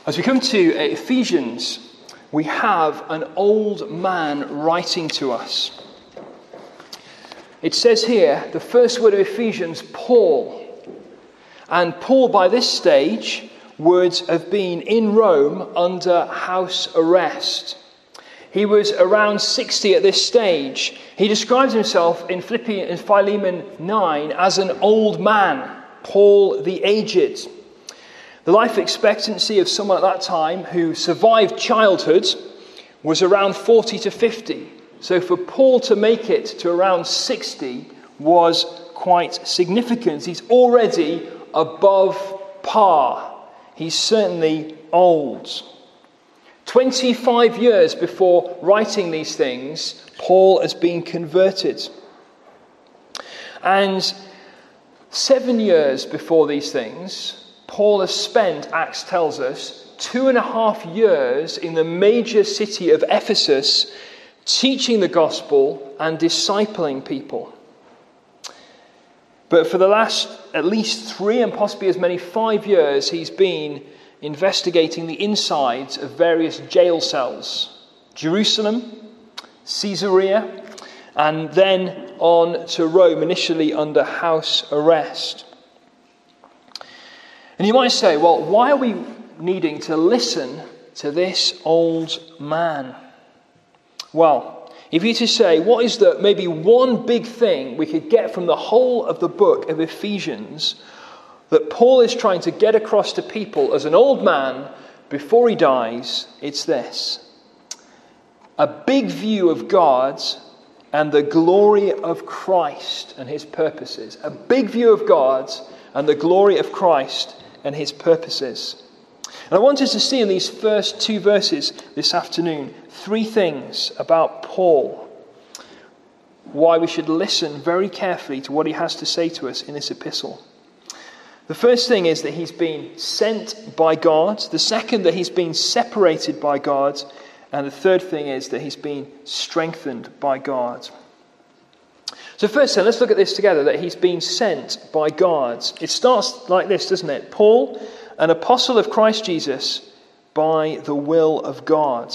As we come to Ephesians, we have an old man writing to us. It says here, the first word of Ephesians, Paul. And Paul, by this stage, would have been in Rome under house arrest. He was around 60 at this stage. He describes himself in Philemon 9 as an old man, Paul the aged. The life expectancy of someone at that time who survived childhood was around 40 to 50. So for Paul to make it to around 60 was quite significant. He's already above par. He's certainly old. 25 years before writing these things, Paul has been converted. And 7 years before these things, Paul has spent, Acts tells us, 2.5 years in the major city of Ephesus, teaching the gospel and discipling people. But for the last at least 3 and possibly as many 5 years, he's been investigating the insides of various jail cells. Jerusalem, Caesarea, and then on to Rome, initially under house arrest. And you might say, well, why are we needing to listen to this old man? Well, if you to say, what is the maybe one big thing we could get from the whole of the book of Ephesians that Paul is trying to get across to people as an old man before he dies, it's this. A big view of God and the glory of Christ and his purposes. A big view of God and the glory of Christ and his purposes. And I want us to see in these first 2 verses this afternoon 3 things about Paul. Why we should listen very carefully to what he has to say to us in this epistle. The first thing is that he's been sent by God. The second, that he's been separated by God. And the third thing is that he's been strengthened by God. So first then, let's look at this together, that he's been sent by God. It starts like this, doesn't it? Paul, an apostle of Christ Jesus, by the will of God.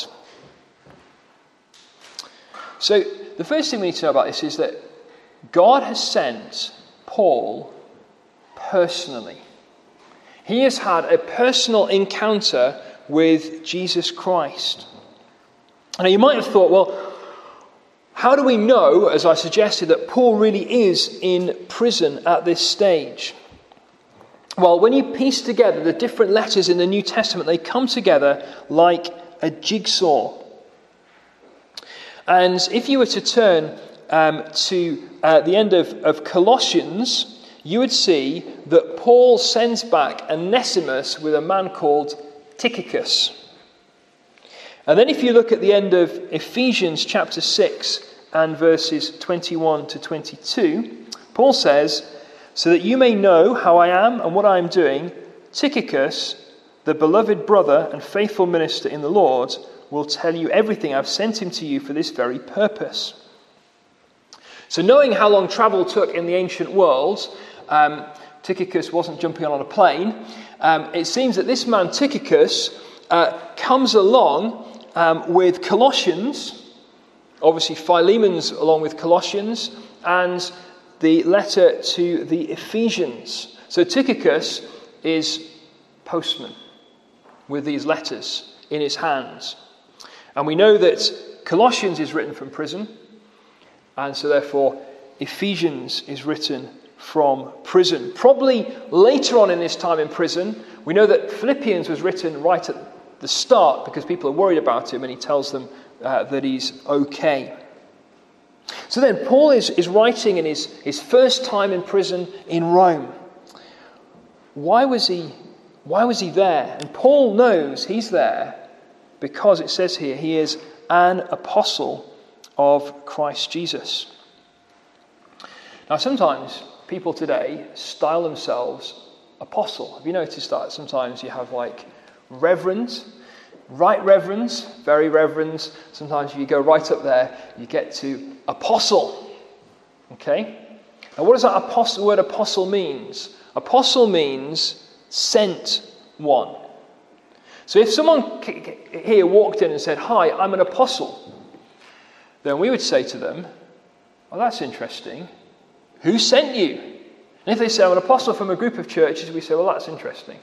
So the first thing we need to know about this is that God has sent Paul personally. He has had a personal encounter with Jesus Christ. Now you might have thought, well, how do we know, as I suggested, that Paul really is in prison at this stage? Well, when you piece together the different letters in the New Testament, they come together like a jigsaw. And if you were to turn to the end of Colossians, you would see that Paul sends back Onesimus with a man called Tychicus. And then if you look at the end of Ephesians chapter 6 and verses 21 to 22, Paul says, so that you may know how I am and what I am doing, Tychicus, the beloved brother and faithful minister in the Lord, will tell you everything. I've sent him to you for this very purpose. So knowing how long travel took in the ancient world, Tychicus wasn't jumping on a plane. It seems that this man Tychicus comes along with Colossians, obviously Philemon's along with Colossians, and the letter to the Ephesians. So Tychicus is postman with these letters in his hands. And we know that Colossians is written from prison, and so therefore Ephesians is written from prison. Probably later on in this time in prison, we know that Philippians was written right at the start because people are worried about him, and he tells them that he's okay. So then Paul is writing in his first time in prison in Rome. Why was he there? And Paul knows he's there because it says here he is an apostle of Christ Jesus. Now sometimes people today style themselves apostle. Have you noticed that? Sometimes you have like reverend, right reverends, very reverends. Sometimes if you go right up there, you get to apostle. Okay? Now what does that word apostle means? Apostle means sent one. So if someone here walked in and said, "Hi, I'm an apostle," then we would say to them, "Well, that's interesting. Who sent you?" And if they say, "I'm an apostle from a group of churches," we say, "Well, that's interesting."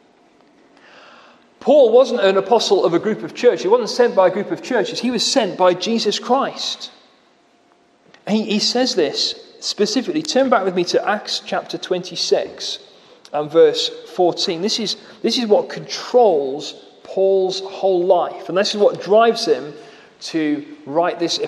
Paul wasn't an apostle of a group of churches. He wasn't sent by a group of churches. He was sent by Jesus Christ. He says this specifically. Turn back with me to Acts chapter 26 and verse 14. This is what controls Paul's whole life. And this is what drives him to write this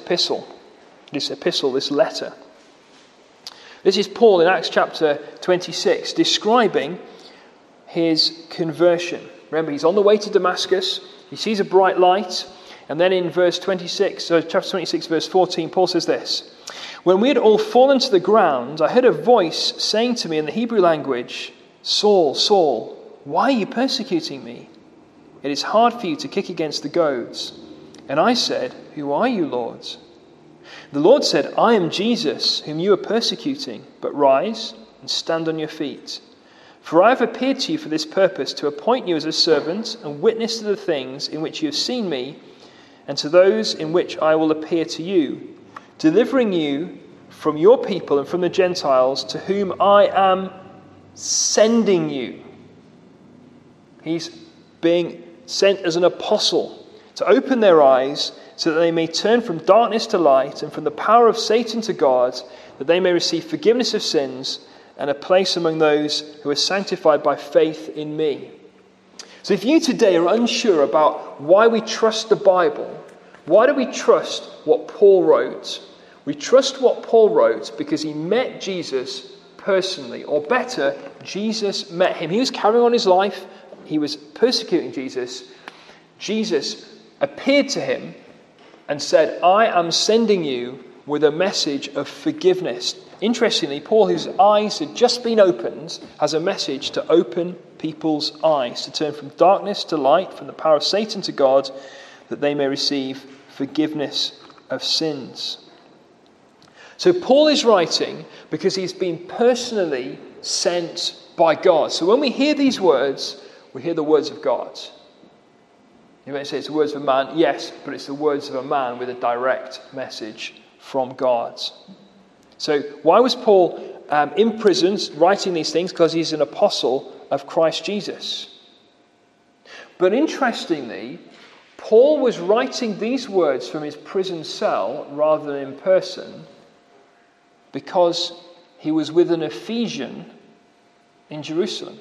letter. This is Paul in Acts chapter 26 describing his conversion. Remember, he's on the way to Damascus. He sees a bright light. And then in chapter 26, verse 14, Paul says this: "When we had all fallen to the ground, I heard a voice saying to me in the Hebrew language, 'Saul, Saul, why are you persecuting me? It is hard for you to kick against the goads.' And I said, 'Who are you, Lord?' The Lord said, 'I am Jesus, whom you are persecuting. But rise and stand on your feet. For I have appeared to you for this purpose, to appoint you as a servant and witness to the things in which you have seen me, and to those in which I will appear to you, delivering you from your people and from the Gentiles, to whom I am sending you.'" He's being sent as an apostle to open their eyes so that they may turn from darkness to light and from the power of Satan to God, that they may receive forgiveness of sins and a place among those who are sanctified by faith in me. So if you today are unsure about why we trust the Bible, why do we trust what Paul wrote? We trust what Paul wrote because he met Jesus personally, or better, Jesus met him. He was carrying on his life. He was persecuting Jesus. Jesus appeared to him and said, "I am sending you with a message of forgiveness." Interestingly, Paul, whose eyes had just been opened, has a message to open people's eyes, to turn from darkness to light, from the power of Satan to God, that they may receive forgiveness of sins. So Paul is writing because he's been personally sent by God. So when we hear these words, we hear the words of God. You may say it's the words of a man. Yes, but it's the words of a man with a direct message from God. So why was Paul in prison writing these things? Because he's an apostle of Christ Jesus. But interestingly, Paul was writing these words from his prison cell rather than in person because he was with an Ephesian in Jerusalem.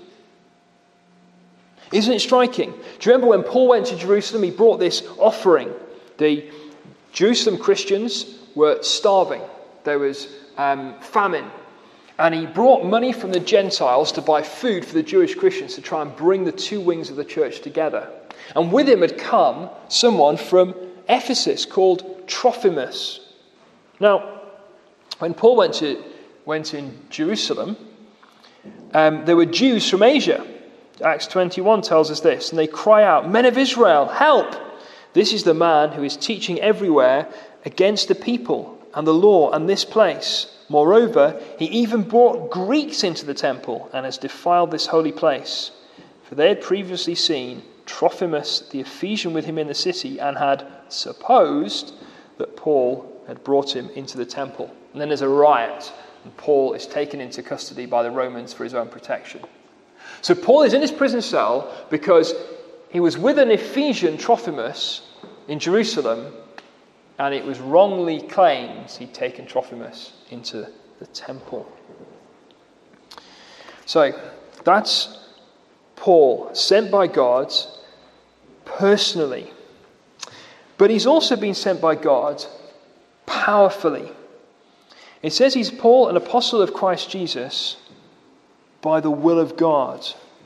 Isn't it striking? Do you remember when Paul went to Jerusalem, he brought this offering? The Jerusalem Christians were starving. There was famine. And he brought money from the Gentiles to buy food for the Jewish Christians to try and bring the two wings of the church together. And with him had come someone from Ephesus called Trophimus. Now, when Paul went in Jerusalem, there were Jews from Asia. Acts 21 tells us this. And they cry out, "Men of Israel, help! This is the man who is teaching everywhere against the people and the law and this place. Moreover, he even brought Greeks into the temple and has defiled this holy place." For they had previously seen Trophimus the Ephesian with him in the city and had supposed that Paul had brought him into the temple. And then there's a riot and Paul is taken into custody by the Romans for his own protection. So Paul is in his prison cell because he was with an Ephesian, Trophimus, in Jerusalem, and it was wrongly claimed he'd taken Trophimus into the temple. So that's Paul, sent by God personally. But he's also been sent by God powerfully. It says he's Paul, an apostle of Christ Jesus, by the will of God.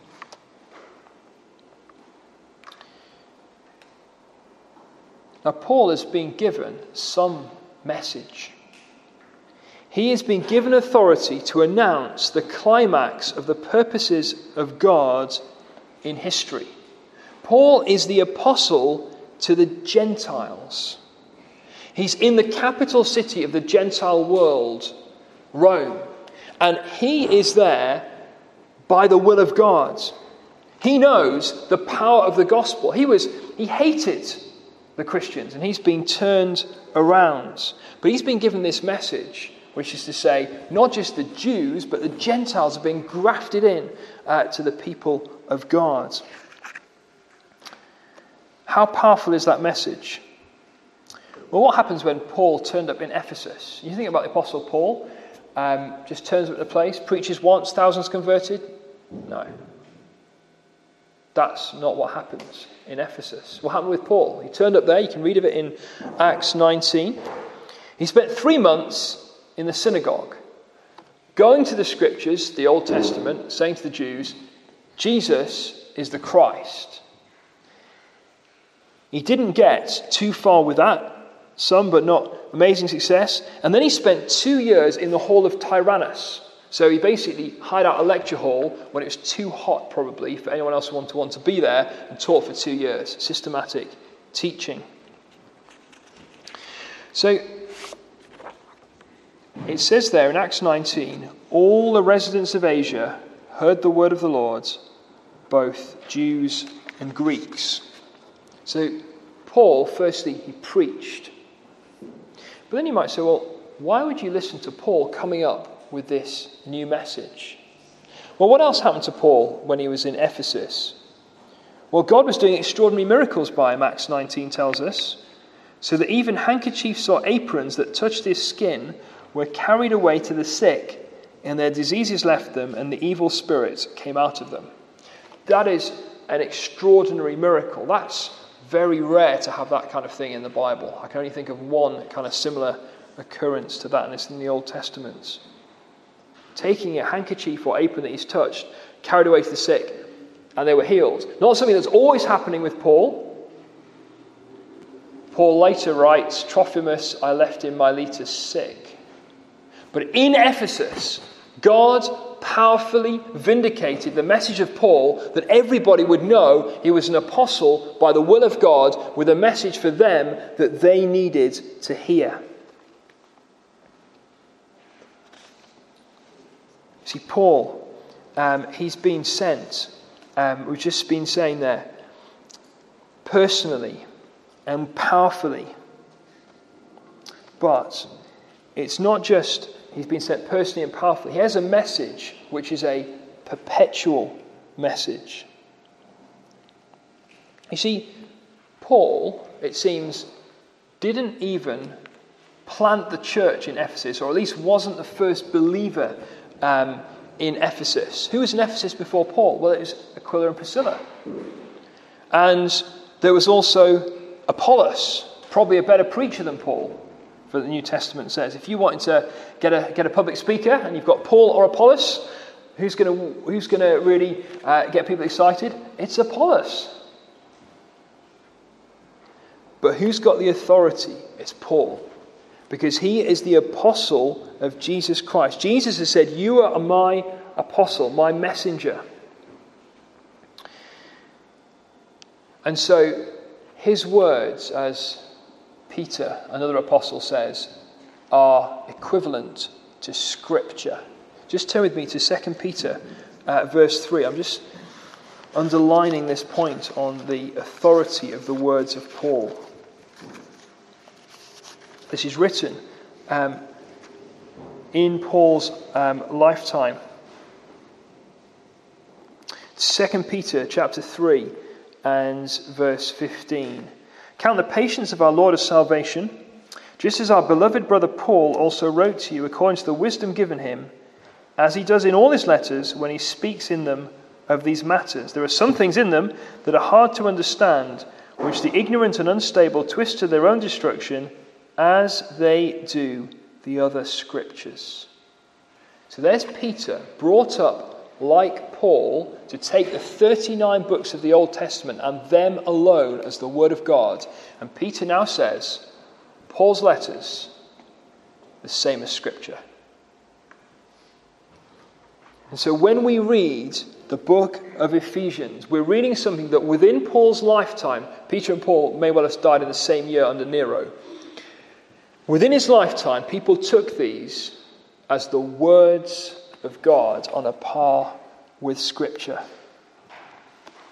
Now, Paul has been given some message. He has been given authority to announce the climax of the purposes of God in history. Paul is the apostle to the Gentiles. He's in the capital city of the Gentile world, Rome. And he is there by the will of God. He knows the power of the gospel. He hated the Christians, and he's been turned around. But he's been given this message, which is to say, not just the Jews, but the Gentiles are being grafted in to the people of God. How powerful is that message? Well, what happens when Paul turned up in Ephesus? You think about the Apostle Paul, just turns up at the place, preaches once, thousands converted? No. That's not what happens in Ephesus. What happened with Paul? He turned up there, you can read of it in Acts 19. He spent 3 months in the synagogue, going to the scriptures, the Old Testament, saying to the Jews, Jesus is the Christ. He didn't get too far with that, some but not amazing success. And then he spent 2 years in the hall of Tyrannus. So he basically hired out a lecture hall when it was too hot, probably, for anyone else who wanted to want to be there, and taught for 2 years. Systematic teaching. So it says there in Acts 19, all the residents of Asia heard the word of the Lord, both Jews and Greeks. So Paul, firstly, he preached. But then you might say, well, why would you listen to Paul coming up with this new message? Well, what else happened to Paul when he was in Ephesus? Well, God was doing extraordinary miracles by him, Acts 19 tells us, so that even handkerchiefs or aprons that touched his skin were carried away to the sick, and their diseases left them, and the evil spirits came out of them. That is an extraordinary miracle. That's very rare to have that kind of thing in the Bible. I can only think of one kind of similar occurrence to that, and it's in the Old Testament. Taking a handkerchief or apron that he's touched, carried away to the sick, and they were healed. Not something that's always happening with Paul. Paul later writes, Trophimus I left in Miletus sick. But in Ephesus, God powerfully vindicated the message of Paul that everybody would know he was an apostle by the will of God, with a message for them that they needed to hear. See, Paul, he's been sent, we've just been saying there, personally and powerfully. But it's not just he's been sent personally and powerfully. He has a message which is a perpetual message. You see, Paul, it seems, didn't even plant the church in Ephesus, or at least wasn't the first believer in Ephesus. Who was in Ephesus before Paul? Well, it was Aquila and Priscilla. And there was also Apollos, probably a better preacher than Paul. For the New Testament says, if you wanted to get a public speaker and you've got Paul or Apollos, who's going to really get people excited? It's Apollos. But who's got the authority? It's Paul, because he is the apostle of Jesus Christ. Jesus has said, "You are my apostle, my messenger." And so his words, as Peter, another apostle, says, are equivalent to Scripture. Just turn with me to 2 Peter verse 3. I'm just underlining this point on the authority of the words of Paul. This is written in Paul's lifetime. 2 Peter chapter 3 and verse 15. Count the patience of our Lord as salvation, just as our beloved brother Paul also wrote to you according to the wisdom given him, as he does in all his letters when he speaks in them of these matters. There are some things in them that are hard to understand, which the ignorant and unstable twist to their own destruction, as they do the other scriptures. So there's Peter, brought up like Paul, to take the 39 books of the Old Testament and them alone as the Word of God. And Peter now says, Paul's letters, the same as Scripture. And so when we read the book of Ephesians, we're reading something that within Paul's lifetime, Peter and Paul may well have died in the same year under Nero. Within his lifetime, people took these as the words of God on a par with Scripture.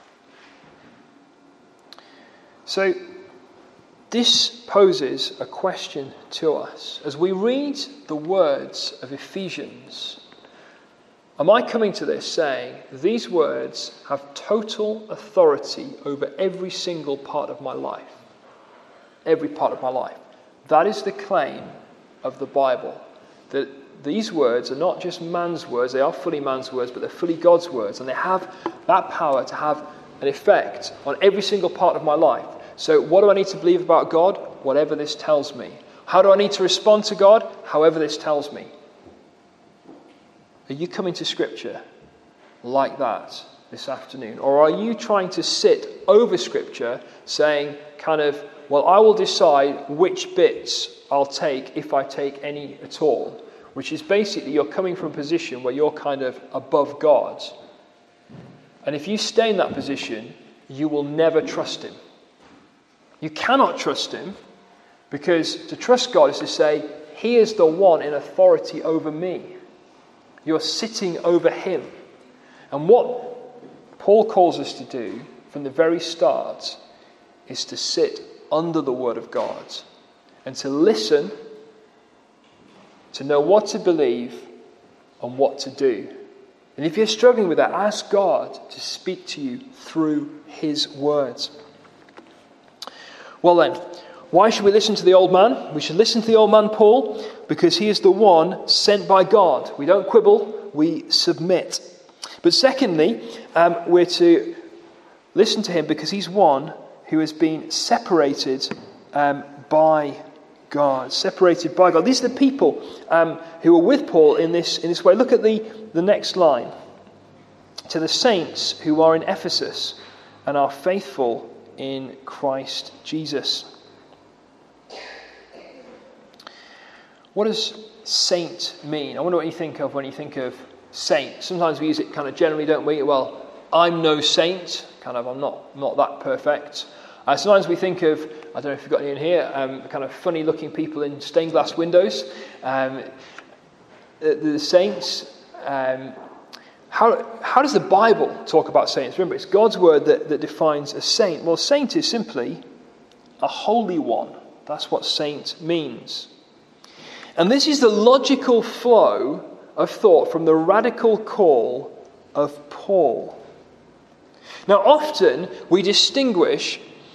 So this poses a question to us. As we read the words of Ephesians, am I coming to this saying, these words have total authority over every single part of my life? Every part of my life. That is the claim of the Bible. That these words are not just man's words, they are fully man's words, but they're fully God's words. And they have that power to have an effect on every single part of my life. So what do I need to believe about God? Whatever this tells me. How do I need to respond to God? However this tells me. Are you coming to Scripture like that this afternoon? Or are you trying to sit over Scripture saying kind of, well, I will decide which bits I'll take if I take any at all? Which is basically you're coming from a position where you're kind of above God. And if you stay in that position, you will never trust him. You cannot trust him, because to trust God is to say, he is the one in authority over me. You're sitting over him. And what Paul calls us to do from the very start is to sit under the word of God and to listen, to know what to believe and what to do. And if you're struggling with that, ask God to speak to you through his words. Well then, why should we listen to the old man? We should listen to the old man Paul because he is the one sent by God. We don't quibble, we submit. But secondly, we're to listen to him because he's one who has been separated by God. Separated by God. These are the people who are with Paul in this way. Look at the next line. To the saints who are in Ephesus and are faithful in Christ Jesus. What does saint mean? I wonder what you think of when you think of saint. Sometimes we use it kind of generally, don't we? Well, I'm no saint. Kind of, I'm not that perfect. Sometimes we think of, I don't know if you've got any in here, kind of funny looking people in stained glass windows. The saints. How does the Bible talk about saints? Remember, it's God's word that defines a saint. Well, saint is simply a holy one. That's what saint means. And this is the logical flow of thought from the radical call of Paul. Now, often we distinguish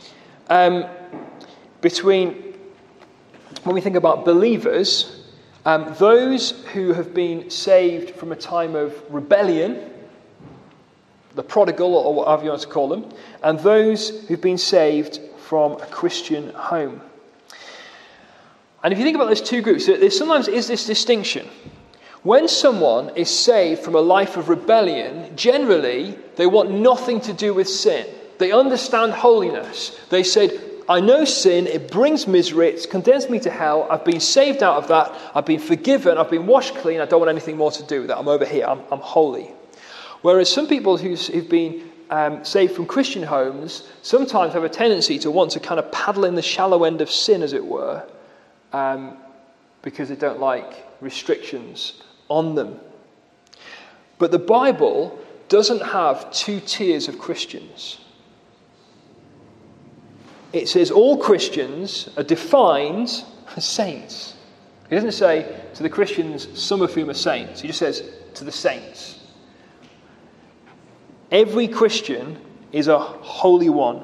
between, when we think about believers, those who have been saved from a time of rebellion, the prodigal or whatever you want to call them, and those who've been saved from a Christian home. And if you think about those two groups, there sometimes is this distinction. When someone is saved from a life of rebellion, generally they want nothing to do with sin. They understand holiness. They said, I know sin, it brings misery, it's condemns me to hell, I've been saved out of that, I've been forgiven, I've been washed clean, I don't want anything more to do with that, I'm over here, I'm holy. Whereas some people who've been saved from Christian homes sometimes have a tendency to want to kind of paddle in the shallow end of sin, as it were, because they don't like restrictions on them. But the Bible doesn't have two tiers of Christians. It says all Christians are defined as saints. He doesn't say to the Christians, some of whom are saints. He just says to the saints. Every Christian is a holy one.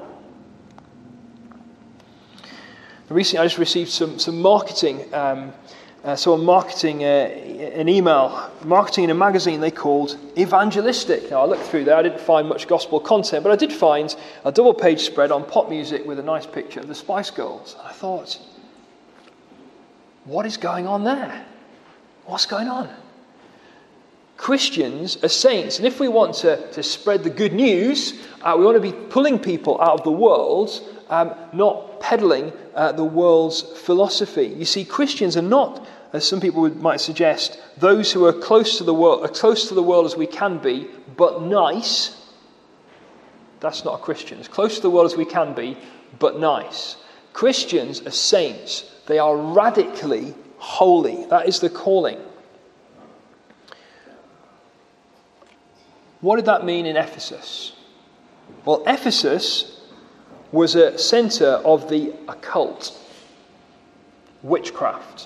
Recently I just received some marketing. Someone marketing an email, marketing in a magazine they called Evangelistic. Now I looked through there, I didn't find much gospel content, but I did find a double-page spread on pop music with a nice picture of the Spice Girls. And I thought, what is going on there? What's going on? Christians are saints, and if we want to spread the good news, we want to be pulling people out of the world, not peddling the world's philosophy. You see, Christians are not, as some people might suggest, those who are close to the world as we can be, but nice. That's not a Christian. As close to the world as we can be, but nice. Christians are saints. They are radically holy. That is the calling. What did that mean in Ephesus? Well, Ephesus was a centre of the occult, witchcraft.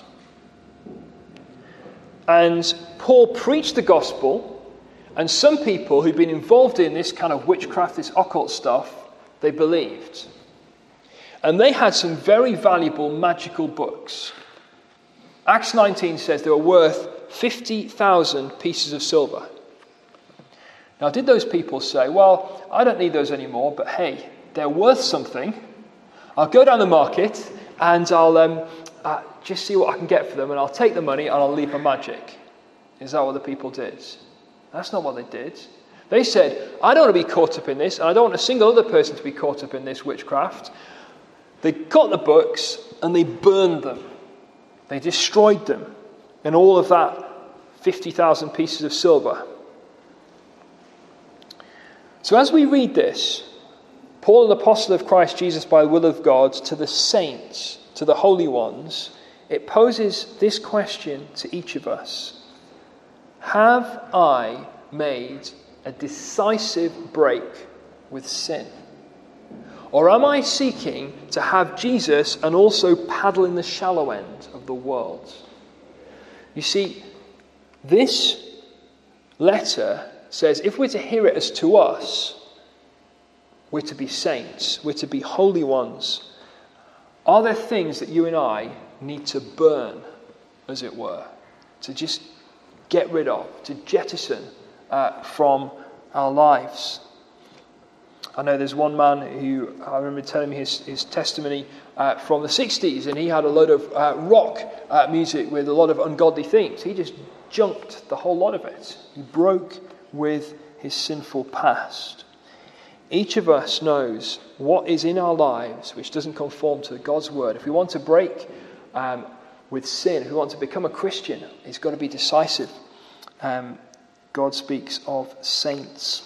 And Paul preached the gospel, and some people who'd been involved in this kind of witchcraft, this occult stuff, they believed. And they had some very valuable magical books. Acts 19 says they were worth 50,000 pieces of silver. Now, did those people say, well, I don't need those anymore, but hey, they're worth something. I'll go down the market and I'll just see what I can get for them, and I'll take the money and I'll leave my magic. Is that what the people did? That's not what they did. They said, I don't want to be caught up in this, and I don't want a single other person to be caught up in this witchcraft. They got the books and they burned them. They destroyed them, and all of that 50,000 pieces of silver. So as we read this, Paul, an apostle of Christ Jesus by the will of God, to the saints, to the holy ones, it poses this question to each of us. Have I made a decisive break with sin? Or am I seeking to have Jesus and also paddle in the shallow end of the world? You see, this letter says if we're to hear it as to us, we're to be saints, we're to be holy ones. Are there things that you and I need to burn, as it were, to just get rid of, to jettison from our lives? I know there's one man who, I remember telling me his testimony from the 60s, and he had a load of rock music with a lot of ungodly themes. He just junked the whole lot of it. He broke with his sinful past. Each of us knows what is in our lives which doesn't conform to God's word. If we want to break with sin, if we want to become a Christian, it's got to be decisive. God speaks of saints.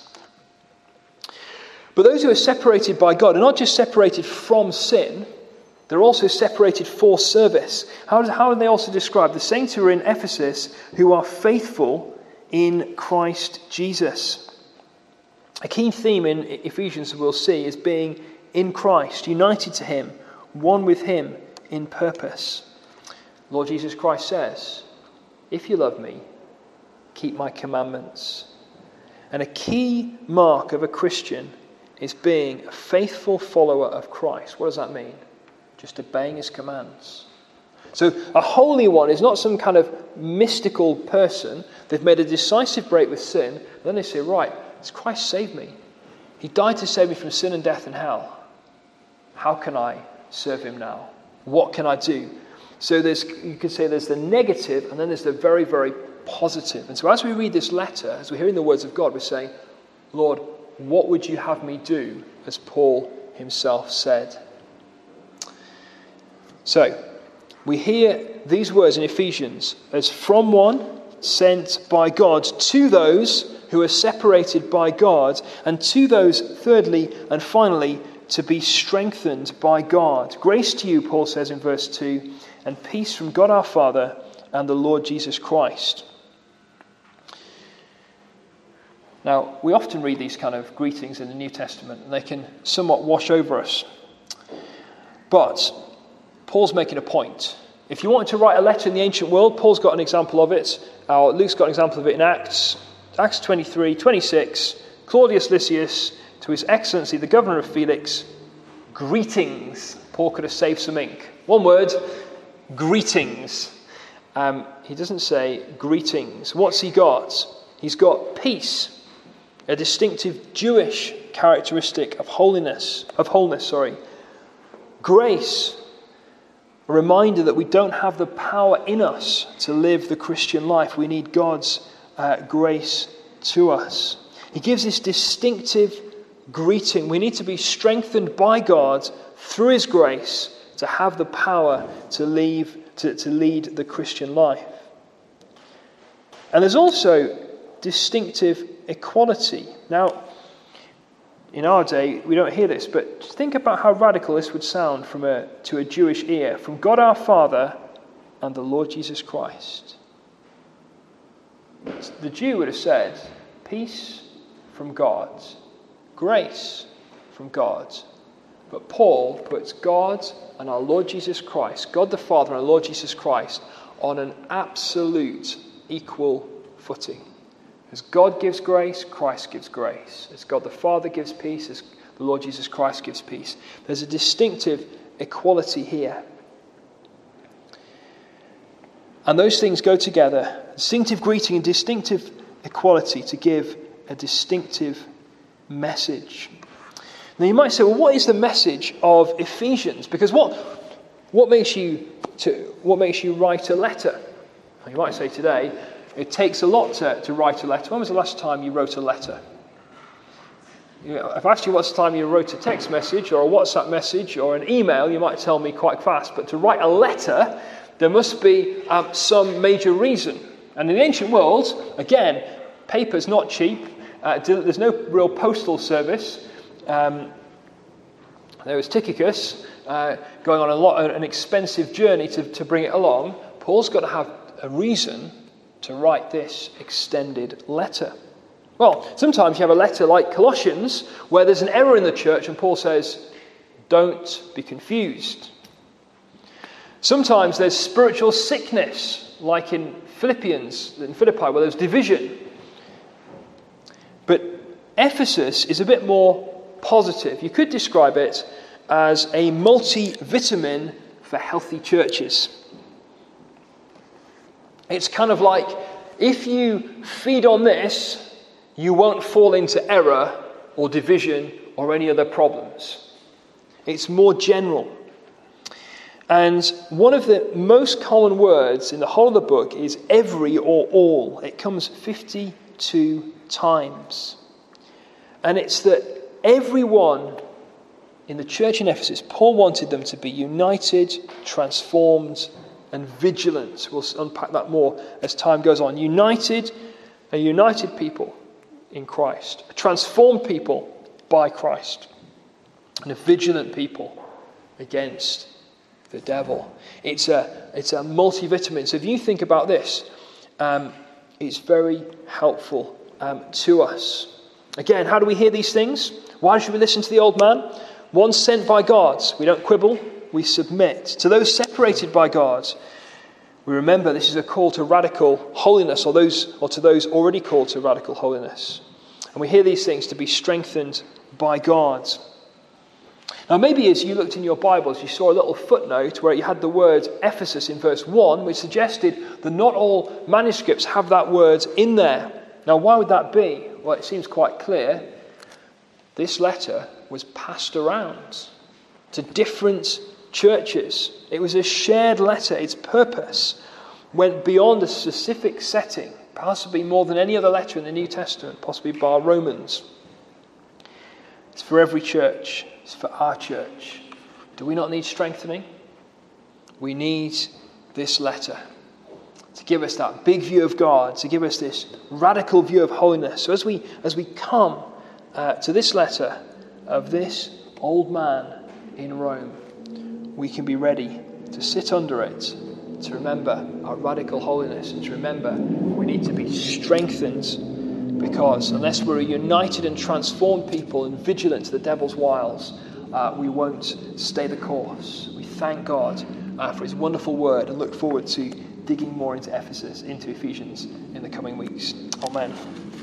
But those who are separated by God are not just separated from sin, they're also separated for service. How are they also described? The saints who are in Ephesus who are faithful in Christ Jesus. A key theme in Ephesians we'll see is being in Christ, united to him, one with him in purpose. Lord Jesus Christ says, if you love me, keep my commandments. And a key mark of a Christian is being a faithful follower of Christ. What does that mean? Just obeying his commands. So a holy one is not some kind of mystical person. They've made a decisive break with sin. And then they say, right, Christ saved me. He died to save me from sin and death and hell. How can I serve him now? What can I do? So you could say there's the negative and then there's the very, very positive. And so as we read this letter, as we're hearing the words of God, we're saying, Lord, what would you have me do? As Paul himself said. So, we hear these words in Ephesians as from one sent by God to those who are separated by God, and to those, thirdly and finally, to be strengthened by God. Grace to you, Paul says in verse 2, and peace from God our Father and the Lord Jesus Christ. Now, we often read these kind of greetings in the New Testament, and they can somewhat wash over us. But Paul's making a point. If you wanted to write a letter in the ancient world, Paul's got an example of it. Luke's got an example of it in Acts 23:26. Claudius Lysias, to His Excellency, the Governor of Felix, greetings. Paul could have saved some ink. One word, greetings. He doesn't say greetings. What's he got? He's got peace, a distinctive Jewish characteristic of wholeness. Grace, a reminder that we don't have the power in us to live the Christian life. We need God's grace to us. He gives this distinctive greeting. We need to be strengthened by God through His grace to have the power to lead the Christian life. And there's also distinctive equality. Now, in our day, we don't hear this, but think about how radical this would sound to a Jewish ear. From God our Father and the Lord Jesus Christ. The Jew would have said, peace from God, grace from God, But Paul puts God and our Lord Jesus Christ, God the Father and our Lord Jesus Christ, on an absolute equal footing. As God gives grace, Christ gives grace. As God the Father gives peace, as the Lord Jesus Christ gives peace. There's a distinctive equality here. And those things go together. Distinctive greeting and distinctive equality to give a distinctive message. Now you might say, well, what is the message of Ephesians? Because what makes you write a letter? You might say today, it takes a lot to write a letter. When was the last time you wrote a letter? If I asked you what's the time you wrote a text message or a WhatsApp message or an email, you might tell me quite fast. But to write a letter, there must be some major reason. And in the ancient world, again, paper's not cheap. There's no real postal service. There was Tychicus going on an expensive journey to bring it along. Paul's got to have a reason to write this extended letter. Well, sometimes you have a letter like Colossians where there's an error in the church and Paul says, don't be confused. Sometimes there's spiritual sickness, like in Philippi, where there's division. But Ephesus is a bit more positive. You could describe it as a multivitamin for healthy churches. It's kind of like, if you feed on this, you won't fall into error or division or any other problems. It's more general. And one of the most common words in the whole of the book is every or all. It comes 52 times. And it's that everyone in the church in Ephesus, Paul wanted them to be united, transformed, and vigilant. We'll unpack that more as time goes on. A united people in Christ, a transformed people by Christ, and a vigilant people against the devil. It's a multivitamin. So if you think about this, it's very helpful to us. Again, how do we hear these things? Why should we listen to the old man? One sent by God. We don't quibble, we submit. To those separated by God, we remember this is a call to radical holiness, or to those already called to radical holiness. And we hear these things to be strengthened by God. Now maybe as you looked in your Bibles, you saw a little footnote where you had the word Ephesus in verse 1, which suggested that not all manuscripts have that word in there. Now why would that be? Well, it seems quite clear. This letter was passed around to different churches. It was a shared letter. Its purpose went beyond a specific setting, possibly more than any other letter in the New Testament, possibly bar Romans. It's for every church. It's for our church. Do we not need strengthening? We need this letter to give us that big view of God, to give us this radical view of holiness. So as we come to this letter of this old man in Rome, we can be ready to sit under it, to remember our radical holiness, and to remember we need to be strengthened, because unless we're a united and transformed people and vigilant to the devil's wiles, we won't stay the course. We thank God for his wonderful word and look forward to digging more into Ephesians in the coming weeks. Amen.